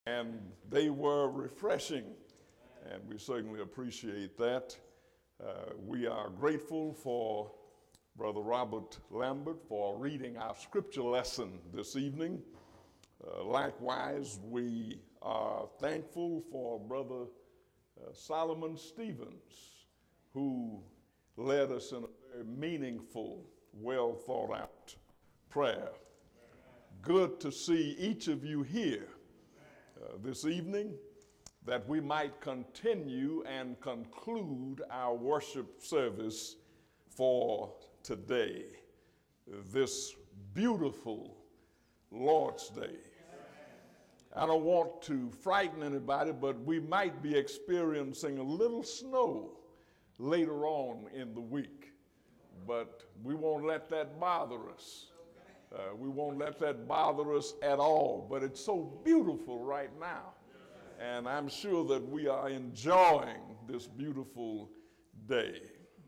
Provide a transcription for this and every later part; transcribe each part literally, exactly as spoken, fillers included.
and they were refreshing, and we certainly appreciate that. Uh, we are grateful for Brother Robert Lambert for reading our scripture lesson this evening. Uh, likewise, we are thankful for Brother uh, Solomon Stevens, who led us in a very meaningful, well thought out prayer. Good to see each of you here uh, this evening, that we might continue and conclude our worship service for today, this beautiful Lord's Day. I don't want to frighten anybody, but we might be experiencing a little snow later on in the week, but we won't let that bother us. Uh, we won't let that bother us at all, but it's so beautiful right now, and I'm sure that we are enjoying this beautiful day.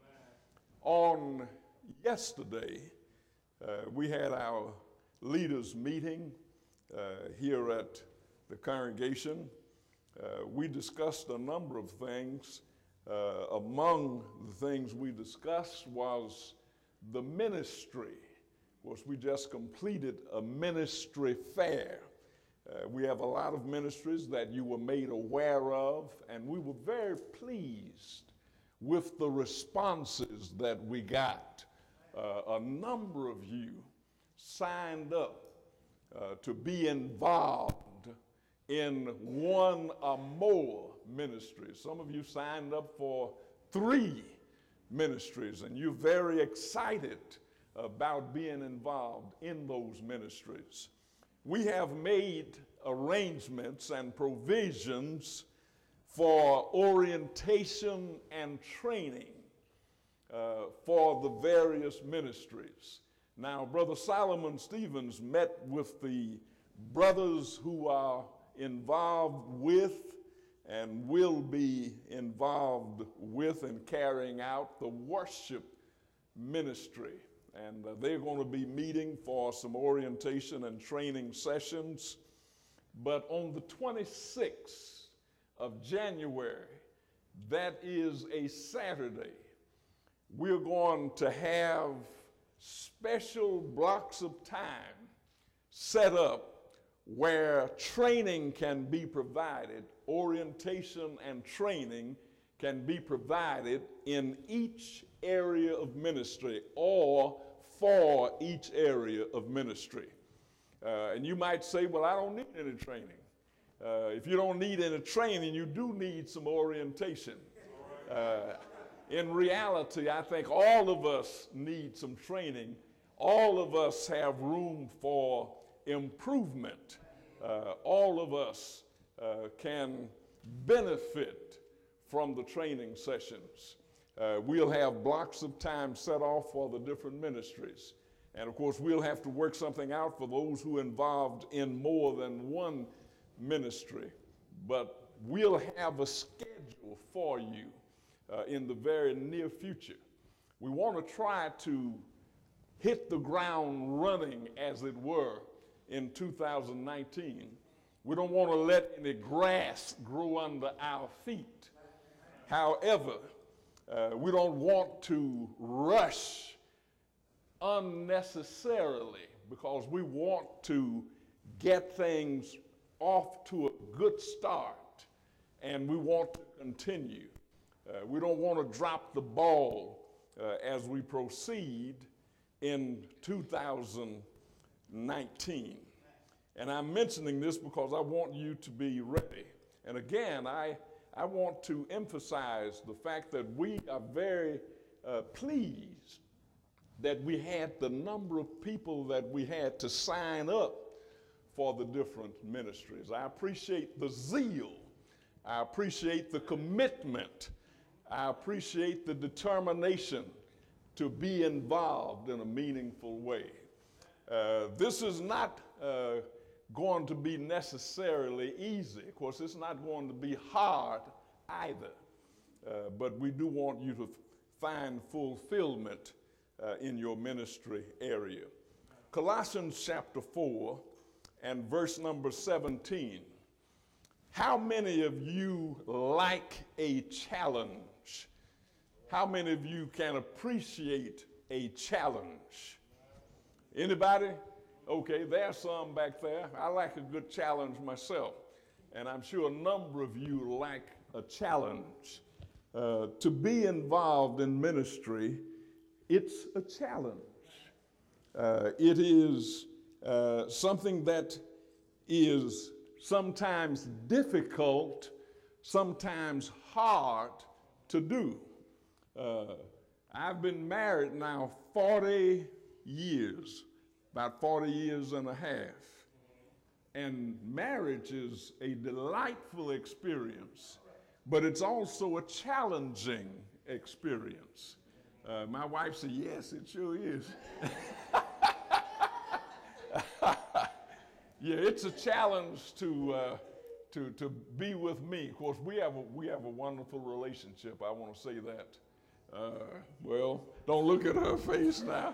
On yesterday, uh, we had our leaders meeting uh, here at the congregation. Uh, we discussed a number of things. Uh, among the things we discussed was the ministry. Of course, we just completed a ministry fair. Uh, we have a lot of ministries that you were made aware of, and we were very pleased with the responses that we got. Uh, a number of you signed up uh, to be involved in one or more ministries. Some of you signed up for three ministries, and you're very excited about being involved in those ministries. We have made arrangements and provisions for orientation and training uh, for the various ministries. Now, Brother Solomon Stevens met with the brothers who are involved with and will be involved with and carrying out the worship ministry. And uh, they're going to be meeting for some orientation and training sessions. But on the twenty-sixth of January, that is a Saturday, we're going to have special blocks of time set up where training can be provided, orientation and training can be provided in each area of ministry or for each area of ministry. Uh, and you might say, well, I don't need any training. Uh, if you don't need any training, you do need some orientation. Uh, in reality, I think all of us need some training. All of us have room for improvement. Uh, all of us uh, can benefit from the training sessions. Uh, we'll have blocks of time set off for the different ministries. And of course, we'll have to work something out for those who are involved in more than one ministry. But we'll have a schedule for you uh, in the very near future. We want to try to hit the ground running, as it were, in two thousand nineteen. We don't want to let any grass grow under our feet. However, uh, we don't want to rush unnecessarily, because we want to get things off to a good start, and we want to continue. Uh, we don't want to drop the ball uh, as we proceed in two thousand nineteen. And I'm mentioning this because I want you to be ready. And again, I, I want to emphasize the fact that we are very uh, pleased that we had the number of people that we had to sign up for the different ministries. I appreciate the zeal. I appreciate the commitment. I appreciate the determination to be involved in a meaningful way. Uh, this is not uh, going to be necessarily easy. Of course, it's not going to be hard either. Uh, but we do want you to find fulfillment uh, in your ministry area. Colossians chapter four and verse number seventeen How many of you like a challenge? How many of you can appreciate a challenge? Anybody? Okay, there's some back there. I like a good challenge myself, and I'm sure a number of you like a challenge. Uh, to be involved in ministry, it's a challenge. Uh, it is uh, something that is sometimes difficult, sometimes hard to do. Uh, I've been married now forty years, about forty years and a half. And marriage is a delightful experience, but it's also a challenging experience. Uh, my wife said, yes, it sure is. Yeah, it's a challenge to, uh, to, to be with me. Of course, we have a, we have a wonderful relationship. I want to say that. Uh, well, don't look at her face now.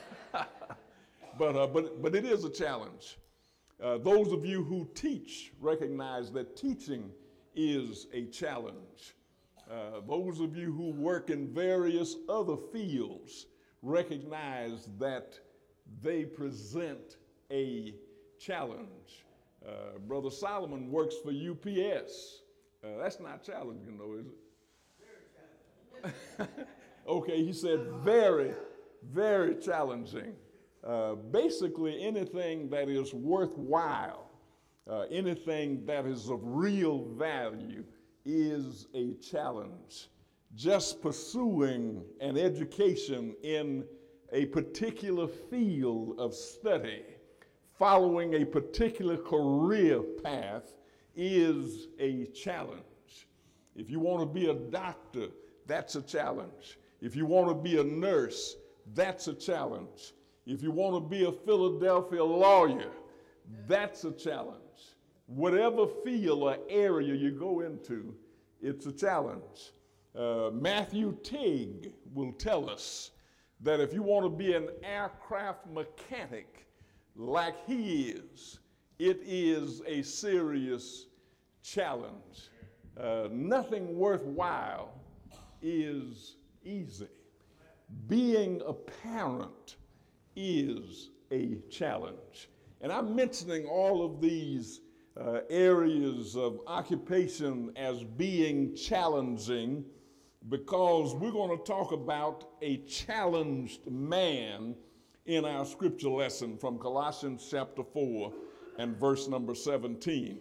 but, uh, but, but it is a challenge. Uh, those of you who teach recognize that teaching is a challenge. Uh, those of you who work in various other fields recognize that they present a challenge. Uh, Brother Solomon works for U P S. Uh, that's not challenging though, is it? Very challenging. Okay, he said very, very challenging. Uh, basically anything that is worthwhile, uh, anything that is of real value is a challenge. Just pursuing an education in a particular field of study, following a particular career path is a challenge. If you want to be a doctor, that's a challenge. If you want to be a nurse, that's a challenge. If you want to be a Philadelphia lawyer, that's a challenge. Whatever field or area you go into, it's a challenge. Uh, Matthew Teague will tell us that if you want to be an aircraft mechanic like he is, it is a serious challenge. Uh, nothing worthwhile is easy. Being a parent is a challenge. And I'm mentioning all of these uh, areas of occupation as being challenging because we're going to talk about a challenged man in our scripture lesson from Colossians chapter four and verse number seventeen.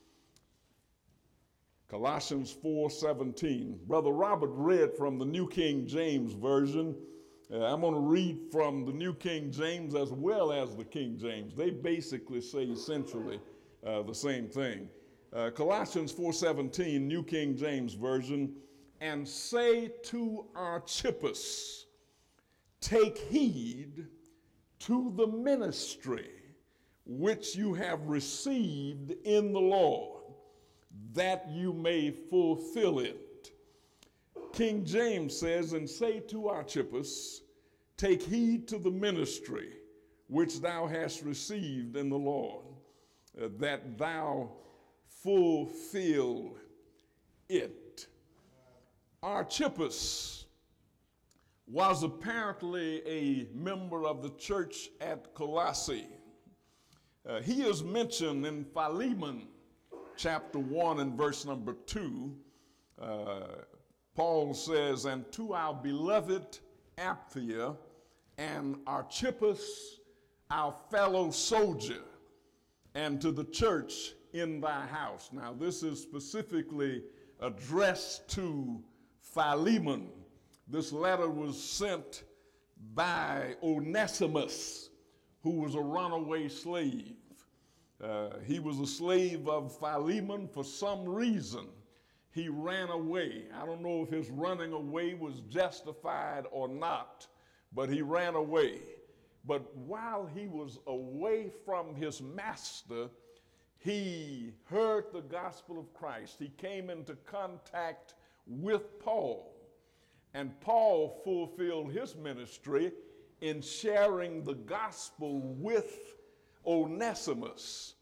Colossians four seventeen. Brother Robert read from the New King James Version. Uh, I'm going to read from the New King James as well as the King James. They basically say essentially uh, the same thing. Uh, Colossians four seventeen, New King James Version, and say to Archippus, take heed to the ministry which you have received in the Lord, that you may fulfill it. King James says, and say to Archippus, take heed to the ministry which thou hast received in the Lord, uh, that thou fulfill it. Archippus was apparently a member of the church at Colossae. Uh, he is mentioned in Philemon chapter one and verse number two. Uh, Paul says, and to our beloved Apphia and Archippus, our fellow soldier, and to the church in thy house. Now this is specifically addressed to Philemon. This letter was sent by Onesimus, who was a runaway slave. Uh, he was a slave of Philemon. For some reason, he ran away. I don't know if his running away was justified or not, but he ran away. But while he was away from his master, he heard the gospel of Christ. He came into contact with Paul. And Paul fulfilled his ministry in sharing the gospel with Onesimus.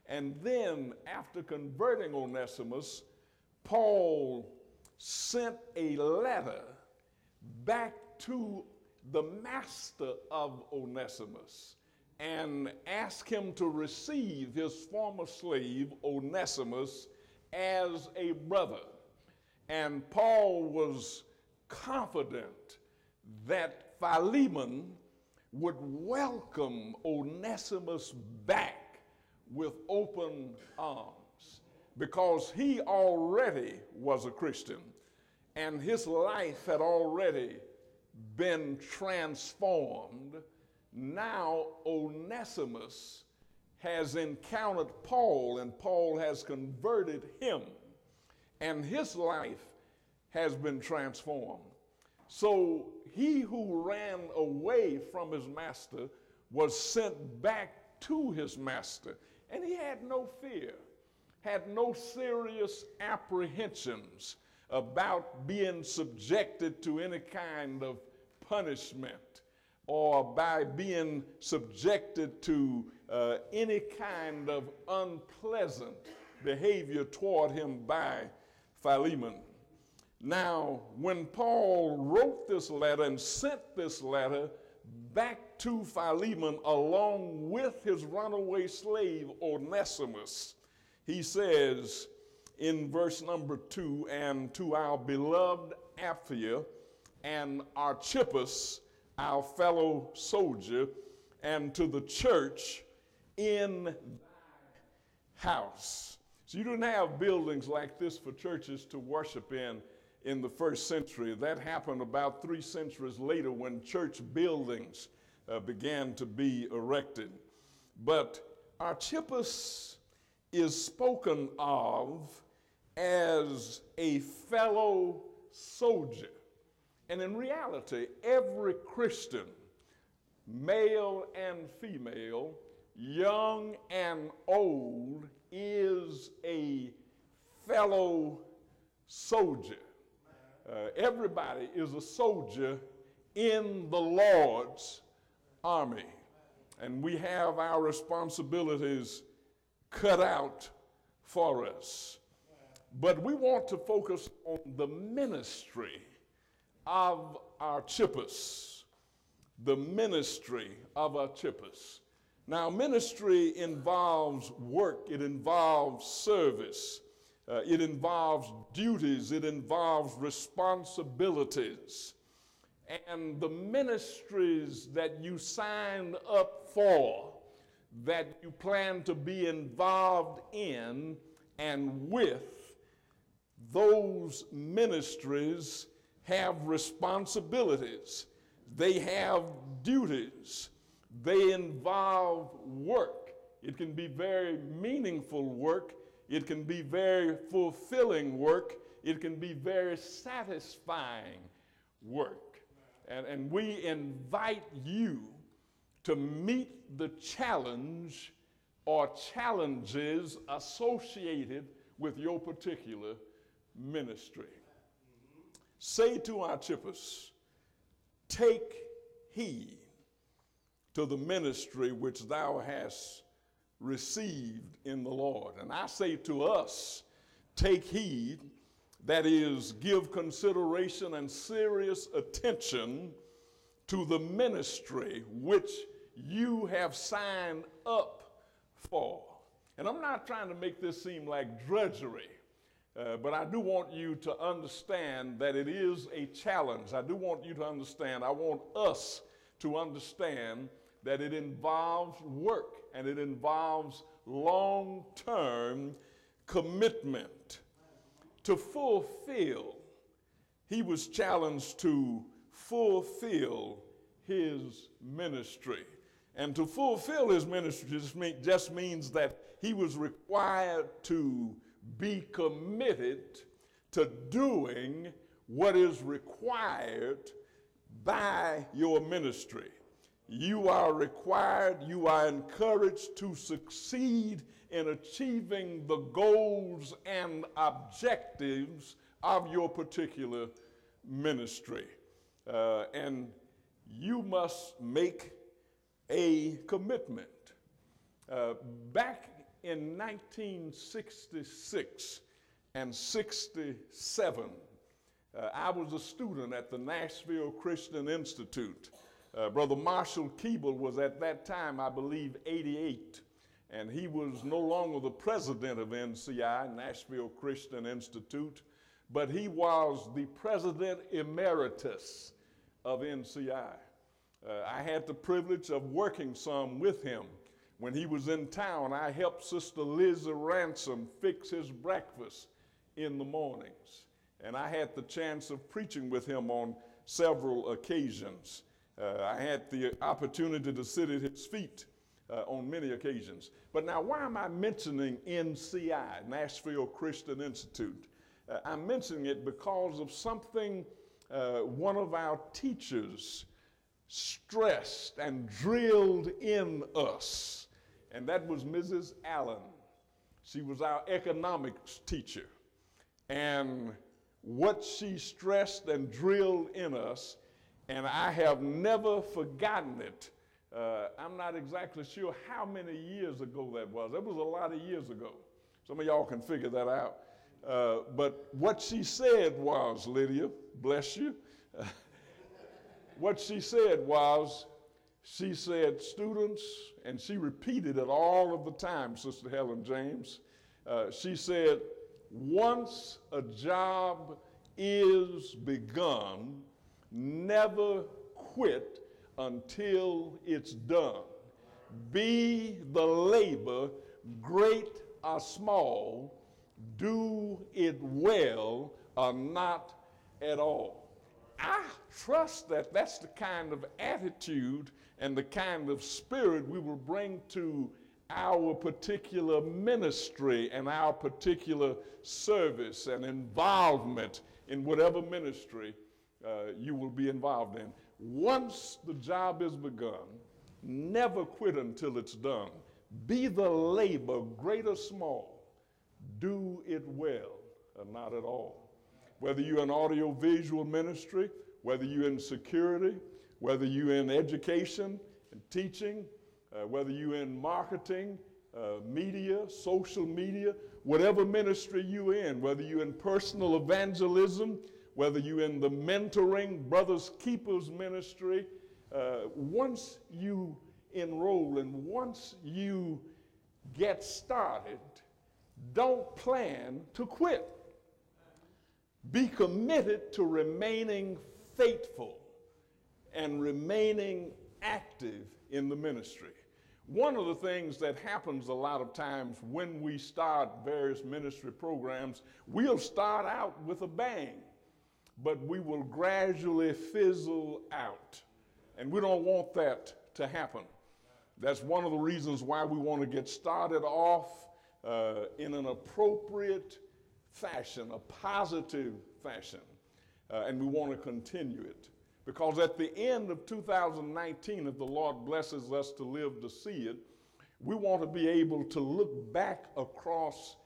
And then after converting Onesimus, Paul sent a letter back to the master of Onesimus and asked him to receive his former slave Onesimus as a brother. And Paul was confident that Philemon would welcome Onesimus back with open arms, because he already was a Christian and his life had already been transformed. Now Onesimus has encountered Paul, and Paul has converted him, and his life has been transformed. So he who ran away from his master was sent back to his master, and he had no fear, had no serious apprehensions about being subjected to any kind of punishment or by being subjected to uh, any kind of unpleasant behavior toward him by Philemon. Now, when Paul wrote this letter and sent this letter back to Philemon along with his runaway slave Onesimus, he says in verse number two, and to our beloved Apphia and Archippus, our fellow soldier, and to the church in thy house. So you didn't have buildings like this for churches to worship in in the first century. That happened about three centuries later when church buildings uh, began to be erected. But Archippus is spoken of as a fellow soldier. And in reality, every Christian, male and female, young and old, is a fellow soldier. Uh, everybody is a soldier in the Lord's army. And we have our responsibilities cut out for us. But we want to focus on the ministry of Archippus. The ministry of Archippus. Now, ministry involves work, it involves service, uh, it involves duties, it involves responsibilities. And the ministries that you signed up for, that you plan to be involved in and with, those ministries have responsibilities, they have duties, they involve work. It can be very meaningful work, it can be very fulfilling work, it can be very satisfying work. And, and we invite you to meet the challenge or challenges associated with your particular ministry. Say to Archippus, take heed to the ministry which thou hast received in the Lord. And I say to us, take heed, that is, give consideration and serious attention to the ministry which you have signed up for. And I'm not trying to make this seem like drudgery. Uh, but I do want you to understand that it is a challenge. I do want you to understand, I want us to understand that it involves work and it involves long-term commitment. To fulfill, he was challenged to fulfill his ministry. And to fulfill his ministry just, mean, just means that he was required to be committed to doing what is required by your ministry. You are required, you are encouraged to succeed in achieving the goals and objectives of your particular ministry. Uh, and you must make a commitment. Uh, back in nineteen sixty-six and sixty-seven, uh, I was a student at the Nashville Christian Institute. Uh, Brother Marshall Keeble was at that time, I believe, eighty-eight, and he was no longer the president of N C I, Nashville Christian Institute, but he was the president emeritus of N C I. Uh, I had the privilege of working some with him. When he was in town, I helped Sister Lizzie Ransom fix his breakfast in the mornings. And I had the chance of preaching with him on several occasions. Uh, I had the opportunity to sit at his feet uh, on many occasions. But now, why am I mentioning N C I, Nashville Christian Institute? Uh, I'm mentioning it because of something uh, one of our teachers stressed and drilled in us, and that was Missus Allen. She was our economics teacher, and what she stressed and drilled in us, and I have never forgotten it. Uh, I'm not exactly sure how many years ago that was. That was a lot of years ago. Some of y'all can figure that out. Uh, but what she said was, Lydia, bless you, what she said was, she said, students, and she repeated it all of the time, Sister Helen James. Uh, she said, once a job is begun, never quit until it's done. Be the labor, great or small, do it well or not at all. I trust that that's the kind of attitude and the kind of spirit we will bring to our particular ministry and our particular service and involvement in whatever ministry uh, you will be involved in. Once the job is begun, never quit until it's done. Be the labor, great or small, do it well or not at all. Whether you're in audiovisual ministry, whether you're in security, whether you're in education and teaching, uh, whether you're in marketing, uh, media, social media, whatever ministry you're in, whether you're in personal evangelism, whether you're in the mentoring, Brothers Keepers ministry, uh, once you enroll and once you get started, don't plan to quit. Be committed to remaining faithful and remaining active in the ministry. One of the things that happens a lot of times when we start various ministry programs, we'll start out with a bang, but we will gradually fizzle out. And we don't want that to happen. That's one of the reasons why we want to get started off uh, in an appropriate fashion, a positive fashion, uh, and we want to continue it. Because at the end of two thousand nineteen, if the Lord blesses us to live to see it, we want to be able to look back across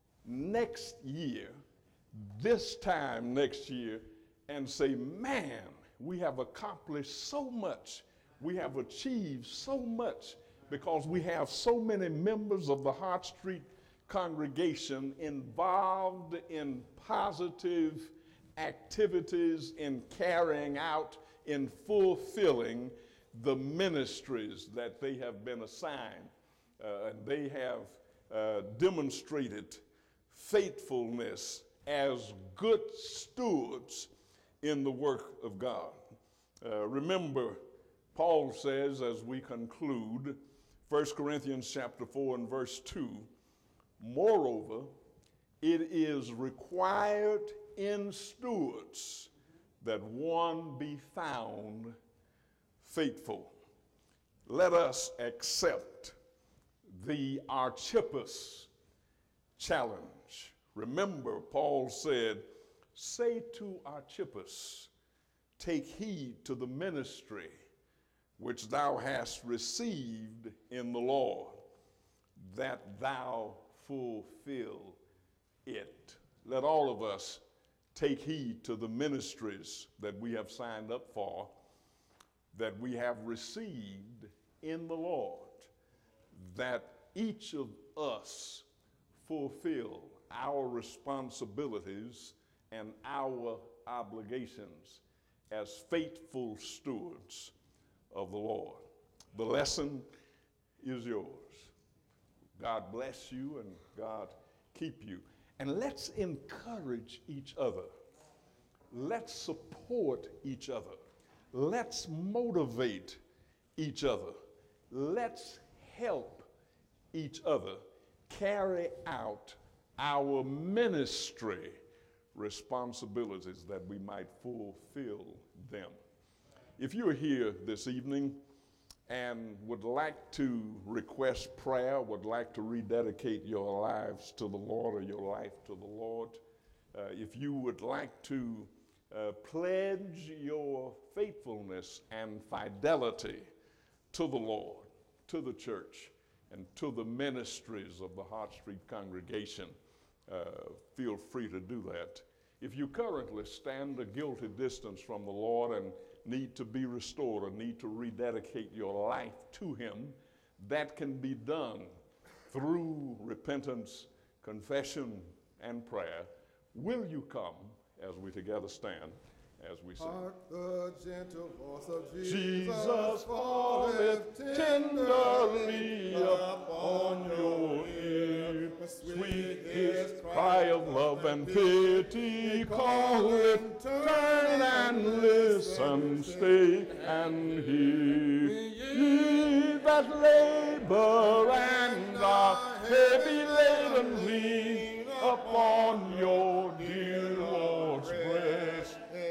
next year, this time next year, and say, man, we have accomplished so much, we have achieved so much, because we have so many members of the Hart Street congregation involved in positive activities in carrying out, in fulfilling the ministries that they have been assigned. Uh, and they have uh, demonstrated faithfulness as good stewards in the work of God. Uh, remember, Paul says as we conclude, First Corinthians chapter four and verse two, moreover, it is required in stewards that one be found faithful. Let us accept the Archippus challenge. Remember, Paul said, say to Archippus, take heed to the ministry which thou hast received in the Lord, that thou fulfill it. Let all of us take heed to the ministries that we have signed up for, that we have received in the Lord, that each of us fulfill our responsibilities and our obligations as faithful stewards of the Lord. The lesson is yours. God bless you and God keep you. And let's encourage each other. Let's support each other. Let's motivate each other. Let's help each other carry out our ministry responsibilities that we might fulfill them. If you're here this evening and would like to request prayer, would like to rededicate your lives to the Lord or your life to the Lord, uh, if you would like to uh, pledge your faithfulness and fidelity to the Lord, to the church, and to the ministries of the Hart Street congregation, uh, feel free to do that. If you currently stand a guilty distance from the Lord and need to be restored or need to rededicate your life to Him, that can be done through repentance, confession, and prayer. Will you come as we together stand, as we sing? Hark the gentle voice of Jesus, Jesus falleth tenderly upon your ear. Sweet his cry of love and pity, calleth, turn and listen, stay and hear. Ye that labor and are heavy laden, lean upon your dear